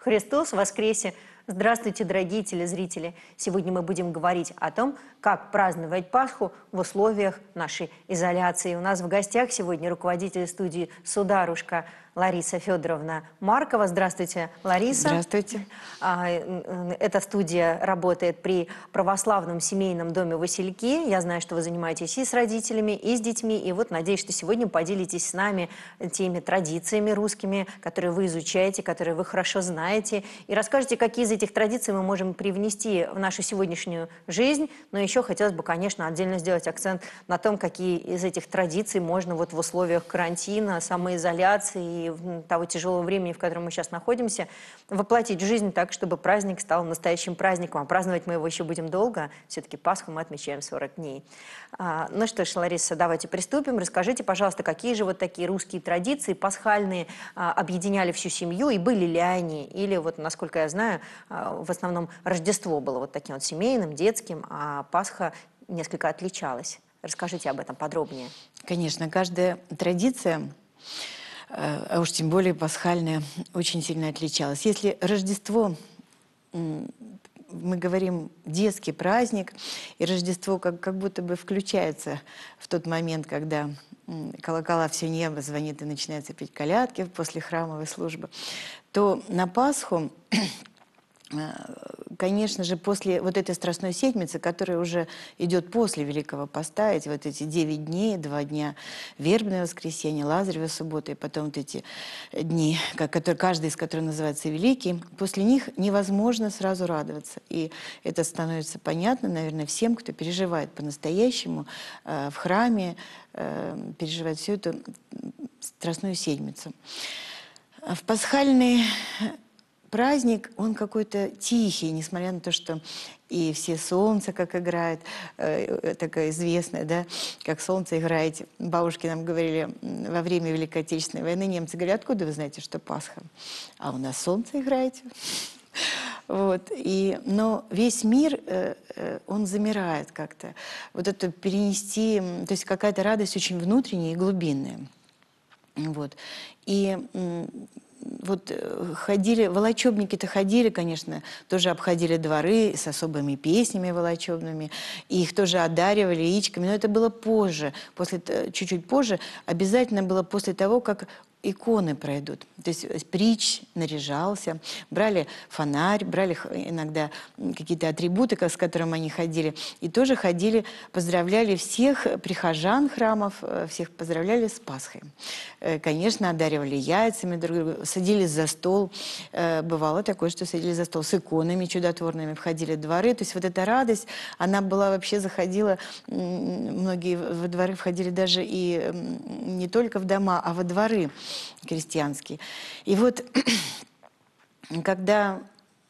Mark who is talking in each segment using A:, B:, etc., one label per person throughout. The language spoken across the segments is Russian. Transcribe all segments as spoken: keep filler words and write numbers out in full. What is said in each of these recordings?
A: Христос воскресе! Здравствуйте, дорогие телезрители! Сегодня мы будем говорить о том, как праздновать Пасху в условиях нашей изоляции. У нас в гостях сегодня руководитель студии «Сударушка» Лариса Федоровна Маркова. Здравствуйте, Лариса.
B: Здравствуйте.
A: Эта студия работает при православном семейном доме «Васильки». Я знаю, что вы занимаетесь и с родителями, и с детьми. И вот надеюсь, что сегодня поделитесь с нами теми традициями русскими, которые вы изучаете, которые вы хорошо знаете. И расскажете, какие из этих традиций мы можем привнести в нашу сегодняшнюю жизнь. Но еще хотелось бы, конечно, отдельно сделать акцент на том, какие из этих традиций можно вот в условиях карантина, самоизоляции и того тяжелого времени, в котором мы сейчас находимся, воплотить в жизнь так, чтобы праздник стал настоящим праздником. А праздновать мы его еще будем долго. Все-таки Пасху мы отмечаем сорок дней. А, ну что ж, Лариса, давайте приступим. Расскажите, пожалуйста, какие же вот такие русские традиции пасхальные а, объединяли всю семью, и были ли они? Или вот, насколько я знаю, а, в основном Рождество было вот таким вот семейным, детским, а Пасха несколько отличалась. Расскажите об этом подробнее.
B: Конечно, каждая традиция, а уж тем более пасхальная, очень сильно отличалась. Если Рождество, мы говорим, детский праздник, и Рождество как, как будто бы включается в тот момент, когда колокола все небо звонит и начинается петь колядки после храмовой службы, то на Пасху, конечно же, после вот этой Страстной Седмицы, которая уже идет после Великого Поста, эти вот эти девять дней, два дня Вербное воскресенье, Лазарева суббота, и потом вот эти дни, которые, каждый из которых называется Великий, после них невозможно сразу радоваться. И это становится понятно, наверное, всем, кто переживает по-настоящему э, в храме, э, переживает всю эту Страстную Седмицу. В пасхальный праздник, он какой-то тихий, несмотря на то, что и все солнце как играет, э, такая известная, да, как солнце играете. Бабушки нам говорили во время Великой Отечественной войны, немцы говорят, откуда вы знаете, что Пасха? А у нас солнце играете. Вот, и, но весь мир, э, э, он замирает как-то. Вот это перенести, то есть какая-то радость очень внутренняя и глубинная. Вот, и вот ходили, волочебники-то ходили, конечно, тоже обходили дворы с особыми песнями волочебными, и их тоже одаривали яичками, но это было позже, после, чуть-чуть позже, обязательно было после того, как иконы пройдут. То есть притч наряжался, брали фонарь, брали иногда какие-то атрибуты, с которыми они ходили, и тоже ходили, поздравляли всех прихожан храмов, всех поздравляли с Пасхой. Конечно, одаривали яйцами друг друга, садились за стол. Бывало такое, что садились за стол с иконами чудотворными, входили в дворы. То есть вот эта радость, она была вообще, заходила, многие во дворы входили даже и не только в дома, а во дворы крестьянские. И вот когда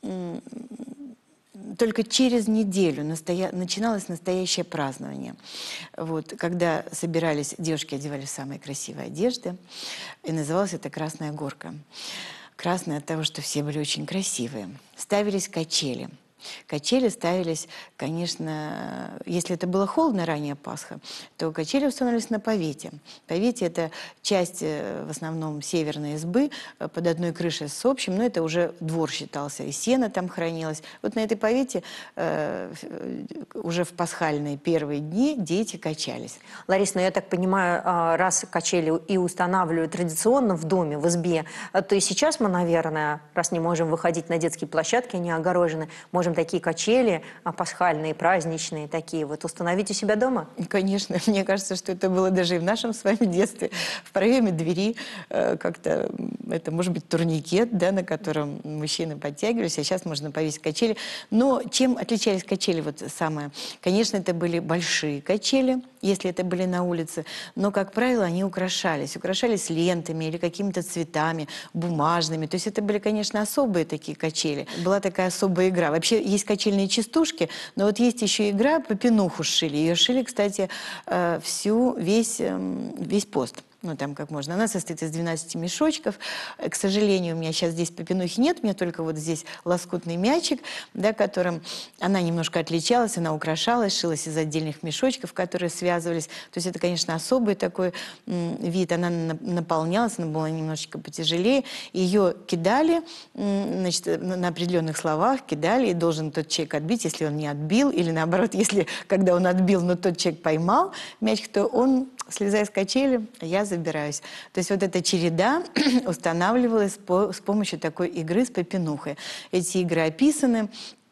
B: только через неделю настоя... начиналось настоящее празднование. Вот, когда собирались, девушки одевали самые красивые одежды, и называлась это «Красная горка». Красная от того, что все были очень красивые. Ставились качели. Качели ставились, конечно, если это было холодно, ранняя Пасха, то качели устанавливались на повете. Повете – это часть, в основном, северной избы, под одной крышей с общим, но это уже двор считался, и сено там хранилось. Вот на этой повете э, уже в пасхальные первые дни дети качались.
A: Лариса, ну я так понимаю, раз качели и устанавливают традиционно в доме, в избе, то и сейчас мы, наверное, раз не можем выходить на детские площадки, они огорожены, можем такие качели пасхальные, праздничные такие вот установить у себя дома?
B: Конечно. Мне кажется, что это было даже и в нашем с вами детстве. В проеме двери э, как-то, это может быть турникет, да, на котором мужчины подтягивались, а сейчас можно повесить качели. Но чем отличались качели? Вот самое. Конечно, это были большие качели, если это были на улице, но, как правило, они украшались. Украшались лентами или какими-то цветами, бумажными. То есть это были, конечно, особые такие качели. Была такая особая игра. Вообще есть качельные частушки, но вот есть еще игра «Попенуху шили». Ее шили, кстати, всю, весь, весь пост. ну, там как можно. Она состоит из двенадцати мешочков. К сожалению, у меня сейчас здесь попенухи нет, у меня только вот здесь лоскутный мячик, да, которым она немножко отличалась, она украшалась, шилась из отдельных мешочков, которые связывались. То есть это, конечно, особый такой м, вид. Она на- наполнялась, она была немножечко потяжелее. Ее кидали, м, значит, на на определенных словах кидали, и должен тот человек отбить, если он не отбил, или наоборот, если когда он отбил, но тот человек поймал мячик, то он, слезая с качели, я забираюсь. То есть вот эта череда устанавливалась по, с помощью такой игры с попенухой. Эти игры описаны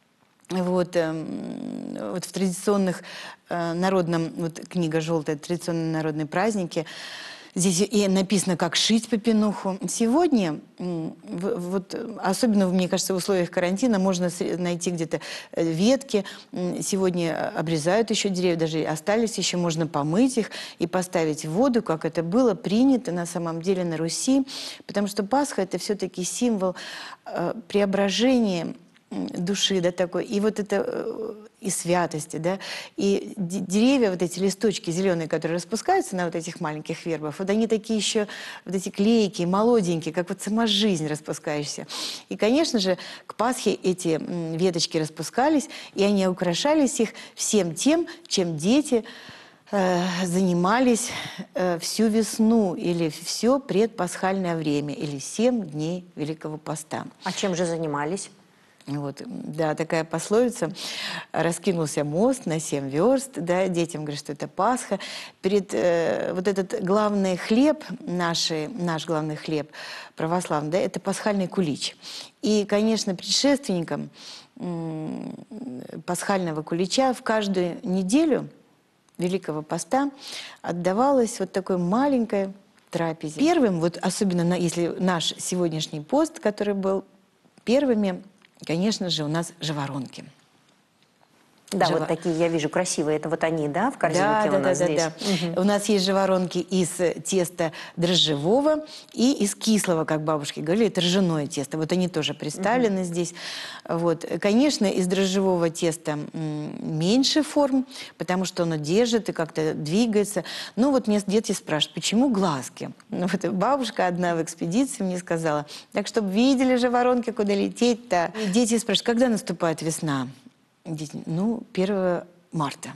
B: вот, эм, вот в традиционных э, народном, вот книга «Желтая», традиционные народные праздники. Здесь и написано, как шить попенуху. Сегодня, м, в- вот, особенно, мне кажется, в условиях карантина, можно сре- найти где-то э, ветки. М, Сегодня обрезают еще деревья, даже остались еще, можно помыть их и поставить в воду, как это было принято на самом деле на Руси. Потому что Пасха – это все-таки символ э, преображения м, души, да, такой. И вот это э, и святости, да, и де- деревья, вот эти листочки зеленые, которые распускаются на вот этих маленьких вербах, вот они такие еще, вот эти клейкие, молоденькие, как вот сама жизнь распускающаяся. И, конечно же, к Пасхе эти м, веточки распускались, и они украшались их всем тем, чем дети э, занимались э, всю весну или все предпасхальное время, или семь дней Великого Поста.
A: А чем же занимались?
B: Вот, да, такая пословица. Раскинулся мост на семь верст, да, детям говорят, что это Пасха. Перед э, вот этот главный хлеб, наши, наш главный хлеб православный, да, это пасхальный кулич. И, конечно, предшественникам м, пасхального кулича в каждую неделю Великого Поста отдавалось вот такое маленькое трапезе. Первым, вот особенно на, если наш сегодняшний пост, который был первыми, конечно же, у нас жаворонки.
A: Да,
B: Жаво-
A: вот такие я вижу красивые. Это вот они, да, в корзинке
B: Да,
A: у
B: да, да,
A: нас
B: да,
A: здесь?
B: да. У нас есть жаворонки из теста дрожжевого и из кислого, как бабушки говорили, это ржаное тесто. Вот они тоже представлены здесь. Вот. Конечно, из дрожжевого теста м, меньше форм, потому что оно держит и как-то двигается. Ну вот мне дети спрашивают, почему глазки? Ну, вот бабушка одна в экспедиции мне сказала, так, чтобы видели жаворонки, куда лететь-то. И дети спрашивают, когда наступает весна? Дети, ну, первого марта.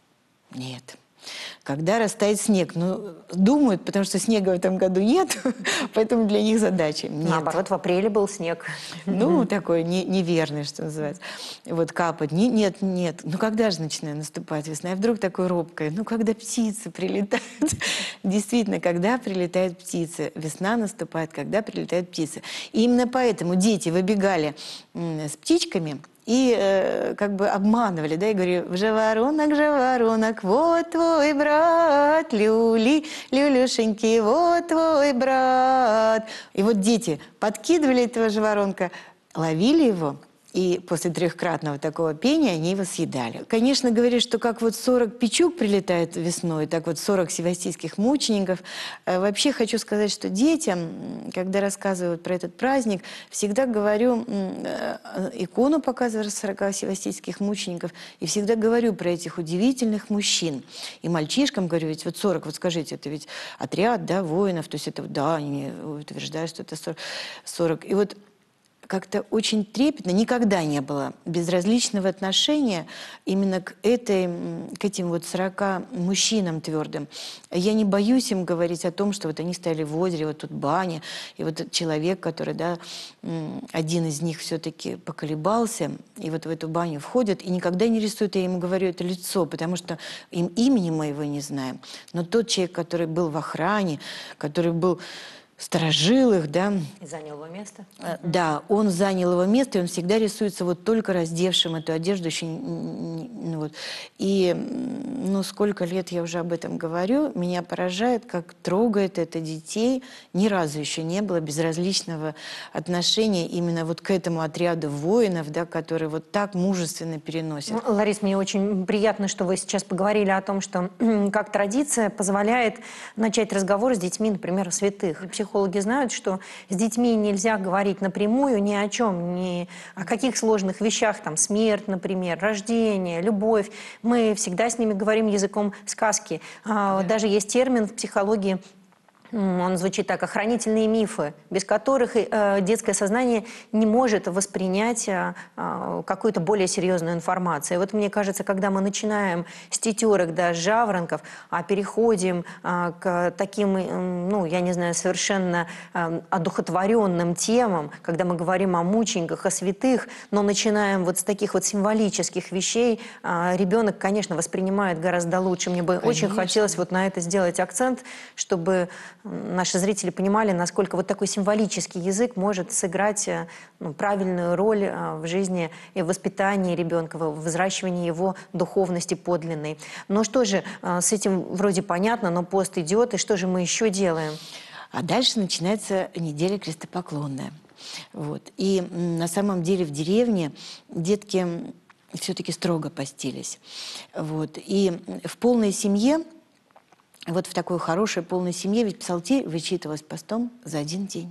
B: Нет. Когда растает снег? Ну, думают, потому что снега в этом году нет, поэтому для них задача. Нет.
A: Наоборот, в апреле был снег.
B: Ну, такой не, неверный, что называется. Вот капать. Не, нет, нет. Ну, когда же начинает наступать весна? И вдруг такой робкой. Ну, когда птицы прилетают. Действительно, когда прилетают птицы. Весна наступает, когда прилетают птицы. И именно поэтому дети выбегали м, с птичками и э, как бы обманывали, да, и говорю, жаворонок, жаворонок, вот твой брат, люли, люлюшеньки, вот твой брат. И вот дети подкидывали этого жаворонка, ловили его, и после трехкратного такого пения они его съедали. Конечно, говорят, что как вот сорок печук прилетает весной, так вот сорок севастийских мучеников. Э, Вообще хочу сказать, что детям, м, когда рассказывают про этот праздник, всегда говорю, м, э, икону показываю сорока севастийских мучеников, и всегда говорю про этих удивительных мужчин. И мальчишкам говорю, ведь вот сорок, вот скажите, это ведь отряд, да, воинов, то есть это, да, они утверждают, что это сорок. сорок. И вот как-то очень трепетно, никогда не было безразличного отношения именно к, этой, м, к этим вот сорока мужчинам твердым. Я не боюсь им говорить о том, что вот они стояли в озере, вот тут баня, и вот этот человек, который, да, м, один из них все-таки поколебался, и вот в эту баню входит, и никогда не рисует, я ему говорю, это лицо, потому что им имени моего не знаем. Но тот человек, который был в охране, который был сторожил их, да.
A: И занял его место.
B: Э, Да, он занял его место, и он всегда рисуется вот только раздевшим эту одежду. Еще, не- не- ну вот. И м, ну, сколько лет я уже об этом говорю, меня поражает, как трогает это детей. Ни разу еще не было безразличного отношения именно вот к этому отряду воинов, да, которые вот так мужественно переносят.
A: Ну, Ларис, мне очень приятно, что вы сейчас поговорили о том, что как традиция позволяет начать разговор с детьми, например, о святых. Психологи знают, что с детьми нельзя говорить напрямую ни о чем, ни о каких сложных вещах, там, смерть, например, рождение, любовь. Мы всегда с ними говорим языком сказки. А,
B: Да.
A: Даже есть термин в психологии М, Он звучит так: охранительные мифы, без которых э, детское сознание не может воспринять э, э, какую-то более серьезную информацию. И вот мне кажется, когда мы начинаем с тетерок, да, с жаворонков, а переходим э, к таким, э, ну, я не знаю, совершенно э, одухотворенным темам, когда мы говорим о мучениках, о святых, но начинаем вот с таких вот символических вещей, э, ребенок, конечно, воспринимает гораздо лучше. Мне бы очень
B: Конечно.
A: хотелось вот на это сделать акцент, чтобы наши зрители понимали, насколько вот такой символический язык может сыграть э, ну, правильную роль э, в жизни и в воспитании ребенка, в взращивании его духовности подлинной. Но что же, э, с этим вроде понятно, но пост идет, и что же мы еще делаем?
B: А дальше начинается неделя крестопоклонная. Вот. И м, на самом деле в деревне детки все-таки строго постились. Вот. И в полной семье, вот в такой хорошей полной семье, ведь псалтирь вычитывалась постом за один день.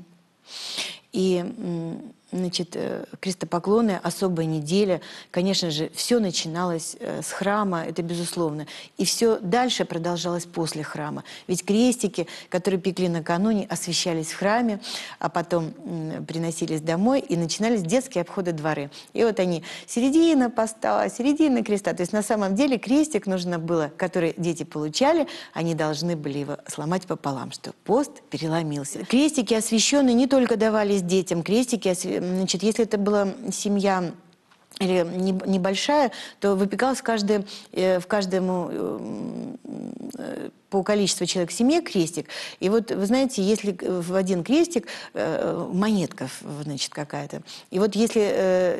B: И, м, значит, э, крестопоклоны, особая неделя, конечно же, все начиналось э, с храма, это безусловно. И все дальше продолжалось после храма. Ведь крестики, которые пекли накануне, освещались в храме, а потом м, приносились домой, и начинались детские обходы дворы. И вот они, середина поста, середина креста. То есть на самом деле крестик нужно было, который дети получали, они должны были его сломать пополам, что пост переломился. Крестики освященные не только давались детям, крестики, освя- значит, если это была семья или не- небольшая, то выпекалось в, каждое, э, в каждому э, э, по количеству человек в семье крестик. И вот, вы знаете, если в один крестик э, монетка, значит, какая-то. И вот если э,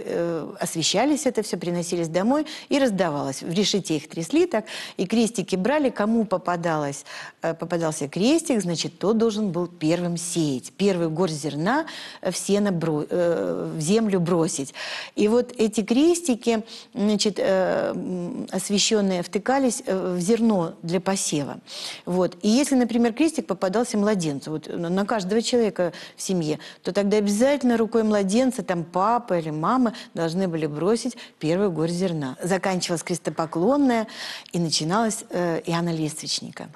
B: э, освещались это все, приносились домой и раздавалось. В решете их трясли так, и крестики брали, кому попадалось, э, попадался крестик, значит, тот должен был первым сеять. Первый горсть зерна в сено, бро, э, в землю бросить. И вот эти крестики, значит, э, освященные, втыкались в зерно для посева. Вот. И если, например, крестик попадался младенцу, вот на каждого человека в семье, то тогда обязательно рукой младенца, там папа или мама должны были бросить первую горсть зерна. Заканчивалась крестопоклонная, и начиналась э, Иоанна Лествичника.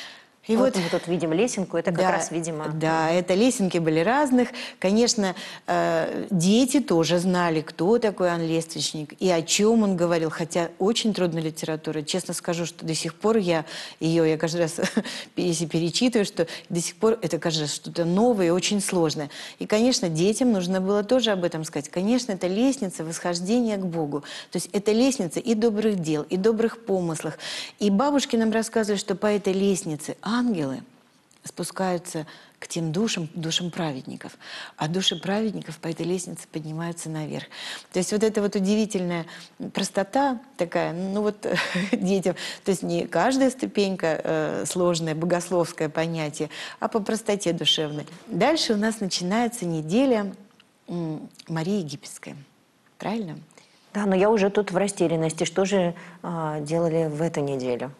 B: И
A: Вот,
B: вот
A: мы тут видим лесенку, это как
B: да,
A: раз, видимо...
B: Да, это лесенки были разных. Конечно, э, дети тоже знали, кто такой Иоанн Лествичник и о чем он говорил. Хотя очень трудная литература. Честно скажу, что до сих пор я ее, я каждый раз, если перечитываю, что до сих пор это кажется что-то новое и очень сложное. И, конечно, детям нужно было тоже об этом сказать. Конечно, это лестница восхождения к Богу. То есть это лестница и добрых дел, и добрых помыслов. И бабушки нам рассказывали, что по этой лестнице ангелы спускаются к тем душам, душам праведников. А души праведников по этой лестнице поднимаются наверх. То есть вот эта вот удивительная простота такая, ну вот детям, то есть не каждая ступенька э, сложное, богословское понятие, а по простоте душевной. Дальше у нас начинается неделя м, Марии Египетской. Правильно?
A: Да, но я уже тут в растерянности. Что же а, делали в эту неделю?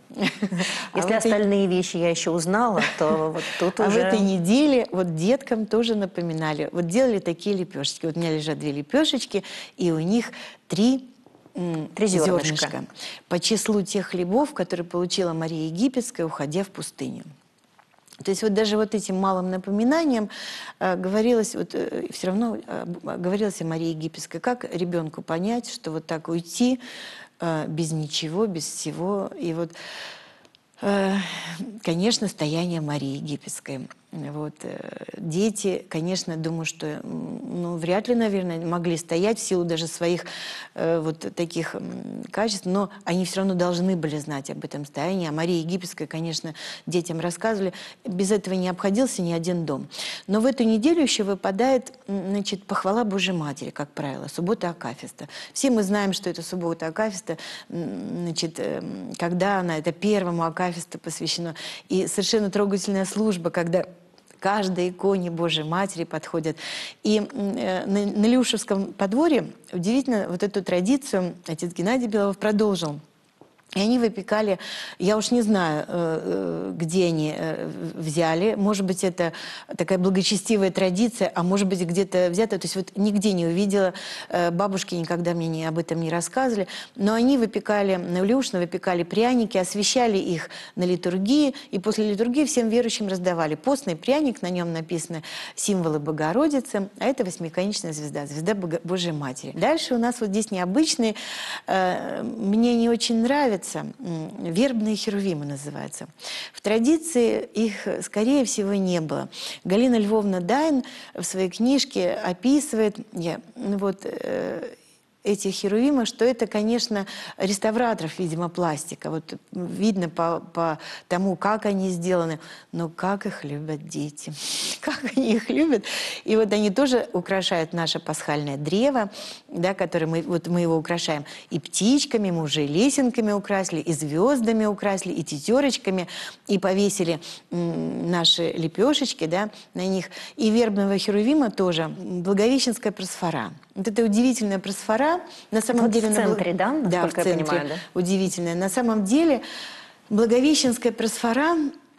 A: Если остальные вещи я еще узнала, то вот тут
B: уже... А в этой
A: уже...
B: неделе вот деткам тоже напоминали. Вот делали такие лепешечки. Вот у меня лежат две лепешечки, и у них три м,
A: Три зернышка.
B: зернышка по числу тех хлебов, которые получила Мария Египетская, уходя в пустыню. То есть вот даже вот этим малым напоминанием э, говорилось, вот, э, все равно э, говорилось о Марии Египетской, как ребенку понять, что вот так уйти э, без ничего, без всего. И вот, э, конечно, стояние Марии Египетской. Вот. Дети, конечно, думаю, что ну, вряд ли, наверное, могли стоять в силу даже своих э, вот таких качеств, но они все равно должны были знать об этом стоянии. А Мария Египетская, конечно, детям рассказывали. Без этого не обходился ни один дом. Но в эту неделю еще выпадает, значит, похвала Божьей Матери, как правило, суббота Акафиста. Все мы знаем, что это суббота Акафиста, значит, когда она, это первому Акафисту посвящено. И совершенно трогательная служба, когда каждой иконе Божьей Матери подходят. И э, на, на Леушевском подворье удивительно вот эту традицию отец Геннадий Белов продолжил. И они выпекали, я уж не знаю, где они взяли, может быть, это такая благочестивая традиция, а может быть, где-то взято, то есть вот нигде не увидела, бабушки никогда мне не, об этом не рассказывали, но они выпекали, наулюшно выпекали пряники, освещали их на литургии, и после литургии всем верующим раздавали. Постный пряник, на нем написаны символы Богородицы, а это восьмиконечная звезда, звезда Божией Матери. Дальше у нас вот здесь необычные, мне не очень нравится, вербные херувимы называются. В традиции их, скорее всего, не было. Галина Львовна Дайн в своей книжке описывает я, вот, э, этих херувимов, что это, конечно, реставраторов, видимо, пластика. Вот видно по, по тому, как они сделаны, но как их любят дети. Как они их любят. И вот они тоже украшают наше пасхальное древо, да, которое мы, вот мы его украшаем и птичками, мы уже и лесенками украсили, и звездами украсили, и тетерочками, и повесили наши лепешечки, да, на них. И вербного херувима тоже, Благовещенская просфора. Вот это удивительная просфора. На самом
A: вот
B: деле,
A: в центре, да,
B: да, в
A: насколько я
B: центре,
A: понимаю, да?
B: удивительная. На самом деле Благовещенская просфора,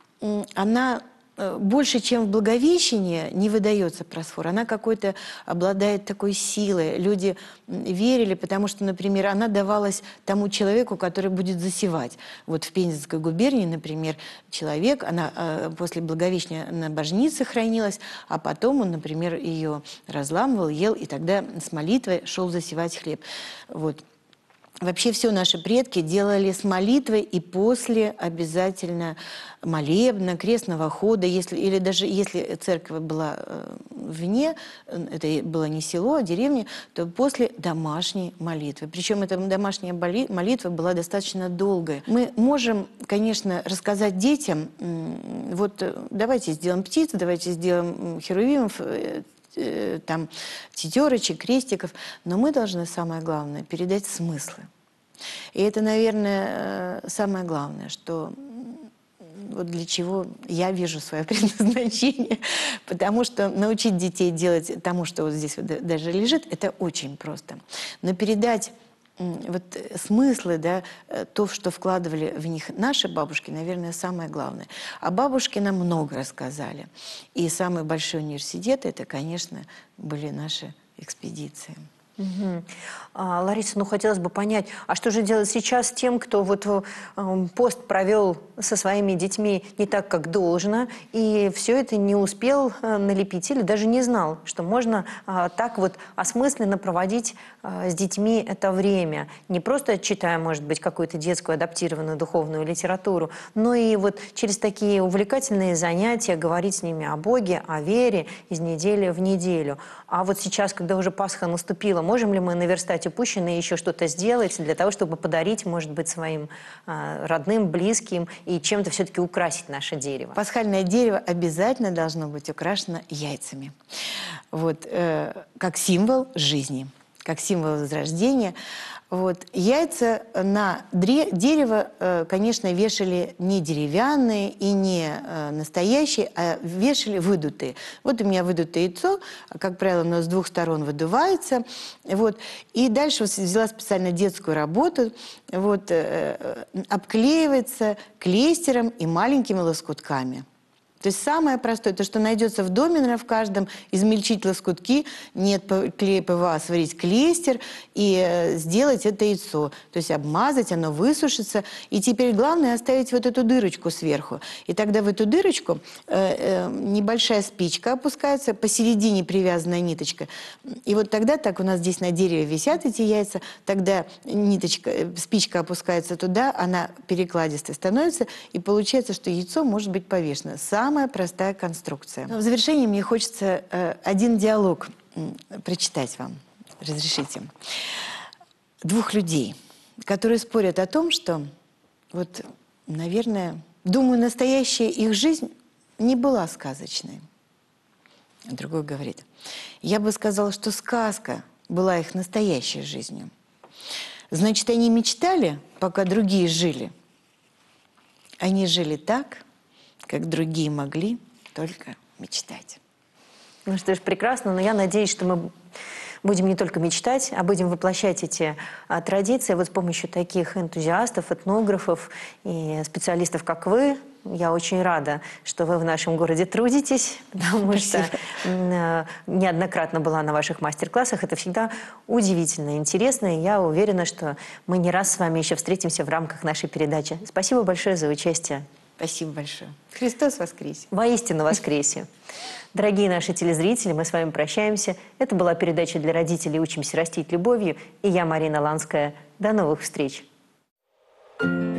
B: она больше, чем в Благовещении, не выдается просфора. Она какой-то обладает такой силой. Люди верили, потому что, например, она давалась тому человеку, который будет засевать. Вот в Пензенской губернии, например, человек, она после Благовещения на божнице хранилась, а потом он, например, ее разламывал, ел, и тогда с молитвой шел засевать хлеб. Вот. Вообще все наши предки делали с молитвой и после обязательно молебна, крестного хода, если, или даже если церковь была вне, это было не село, а деревня, то после домашней молитвы. Причем эта домашняя молитва была достаточно долгая. Мы можем, конечно, рассказать детям, вот давайте сделаем птиц, давайте сделаем херувимов, там, тетерочек, крестиков, но мы должны, самое главное, передать смыслы. И это, наверное, самое главное, что вот для чего я вижу свое предназначение, потому что научить детей делать тому, что вот здесь вот даже лежит, это очень просто. Но передать вот смыслы, да, то, что вкладывали в них наши бабушки, наверное, самое главное. А бабушки нам много рассказали. И самый большой университет, это, конечно, были наши экспедиции.
A: Угу. А, Лариса, ну хотелось бы понять, а что же делать сейчас с тем, кто вот э, пост провел со своими детьми не так, как должно, и все это не успел э, налепить или даже не знал, что можно э, так вот осмысленно проводить э, с детьми это время, не просто читая, может быть, какую-то детскую адаптированную духовную литературу, но и вот через такие увлекательные занятия говорить с ними о Боге, о вере из недели в неделю. А вот сейчас, когда уже Пасха наступила, можем ли мы наверстать упущенное и еще что-то сделать для того, чтобы подарить, может быть, своим э, родным, близким и чем-то все-таки украсить наше дерево?
B: Пасхальное дерево обязательно должно быть украшено яйцами. Вот, э, как символ жизни, как символ возрождения. Вот. Яйца на дерево, конечно, вешали не деревянные и не настоящие, а вешали выдутые. Вот у меня выдутое яйцо, как правило, оно с двух сторон выдувается. Вот. И дальше взяла специально детскую работу, вот, обклеивается клейстером и маленькими лоскутками. То есть самое простое, то, что найдется в доме, наверное, в каждом, измельчить лоскутки, нет клея ПВА, сварить клейстер и э, сделать это яйцо. То есть обмазать, оно высушится. И теперь главное оставить вот эту дырочку сверху. И тогда в эту дырочку э, э, небольшая спичка опускается, посередине привязанная ниточка. И вот тогда, так у нас здесь на дереве висят эти яйца, тогда ниточка, спичка опускается туда, она перекладистой становится, и получается, что яйцо может быть повешено. Сам Самая простая конструкция. Но в завершении мне хочется э, один диалог э, прочитать вам. Разрешите. Двух людей, которые спорят о том, что, вот, наверное, думаю, настоящая их жизнь не была сказочной. Другой говорит, я бы сказала, что сказка была их настоящей жизнью. Значит, они мечтали, пока другие жили. Они жили так, как другие могли только мечтать.
A: Ну что ж, прекрасно, но я надеюсь, что мы будем не только мечтать, а будем воплощать эти а, традиции вот с помощью таких энтузиастов, этнографов и специалистов, как вы. Я очень рада, что вы в нашем городе трудитесь, потому
B: Спасибо.
A: что э, неоднократно была на ваших мастер-классах. Это всегда удивительно интересно, и я уверена, что мы не раз с вами еще встретимся в рамках нашей передачи. Спасибо большое за участие.
B: Спасибо большое. Христос воскресе!
A: Воистину воскресе! Дорогие наши телезрители, мы с вами прощаемся. Это была передача для родителей «Учимся растить любовью». И я, Марина Ланская. До новых встреч! Thank you.